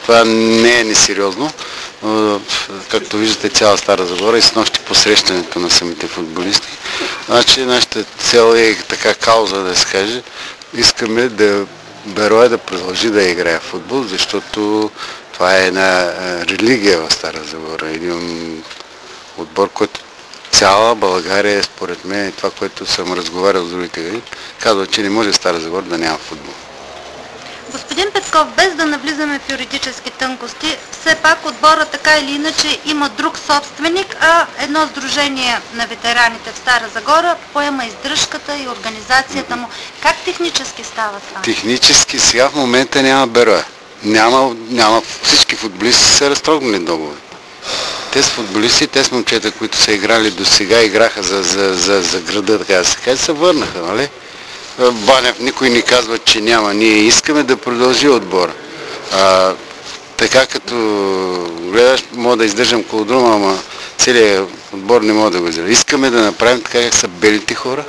това не е несериозно. Както виждате, цяла Стара Загора и снощи посрещането на самите футболисти. Значи нашата цел е така кауза, да се каже. Искаме да Берое да продължи да играе в футбол, защото това е една религия в Стара Загора. Един отбор, който цяла България, според мен, и това, което съм разговарял с другите гради, казва, че не може Стара Загора да няма футбол. Господин Петков, без да навлизаме в юридически тънкости, все пак отбора така или иначе има друг собственик, а едно сдружение на ветераните в Стара Загора поема издръжката и организацията му. Как технически става това? Технически сега в момента няма Берое. Няма всички футболисти са разтрогнали договори. Те са футболисти, те са момчета, които са играли до сега, играха за града, така да се каже, се върнаха, нали? Банев никой ни казва, че няма. Ние искаме да продължи отбора. Така като гледаш, мога да издържам колодрума, ама целият отбор не мога да го издържа. Искаме да направим така, как са белите хора,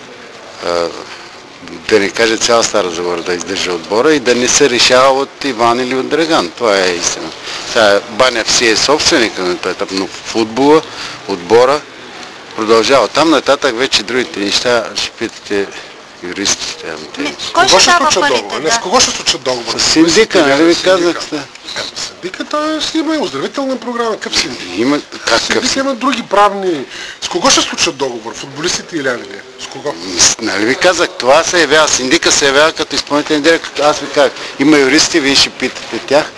да не каже цяла Стара Загора да издържа отбора и да не се решава от Иван или от Драган. Това е истина. Банев си е собственика на този етап, но футбола, отбора продължава. Там нататък вече другите неща ще питате юристите. Кой ще дава парите? Не, с кого ще случат договор? С синдика, нали ви казахте? Синдика, той си има и оздравителна програма. Какъв синдик? Има Синдик има други правни... С кого ще случат договор? Футболистите или не? С кого? Нали ви казах, това се явява, синдика се явява като изпълнителен директор. Аз ви казах, има юристи, вие ще питате тях.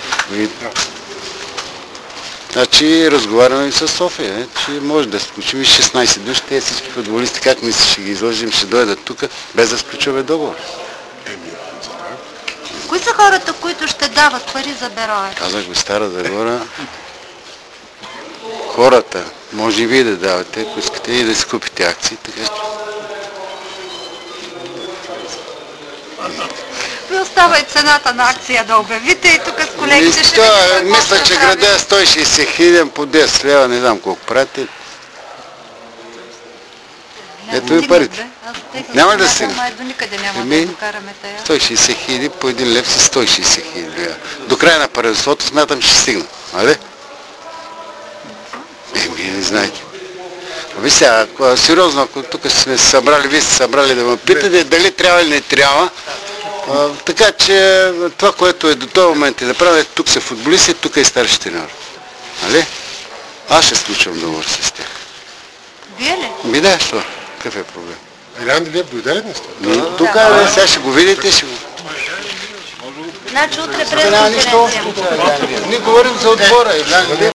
Значи разговаряме и с София, че може да сключим 16 души, те всички футболисти, как мислиш, ще ги излъжим, ще дойдат тук, без да сключваме договор. Кои са хората, които ще дават пари за Берое? Казах ви, Стара Загора, хората, може и вие да давате, ако искате и да си купите акции, така че... Ви остава и цената на акция да обявите и тук с колегите ще видим. Мисля, че града е 160 хиляди по 10 лева, не знам колко правите. Ето и парите. Няма да стигне. До никъде няма да докараме тая. 160 хиляди по 1 лев са 160 хиляди лева. До края на първенството смятам, че ще стигна. Нали? Не знаете. Вие сега, сериозно, ако тук сме събрали, вие сте събрали да ме питате дали трябва или не трябва, така че това, което е до този момент е направено, тук са футболисти, тук е старши треньор. Нали? Аз ще сключвам договор с тях. Вие ли? Ми да, що? Какъв е проблем? Илян Дилев дойде ли днес? Тук сега ще го видите, ще го... Значи утре през конференция. Ние говорим за отбора.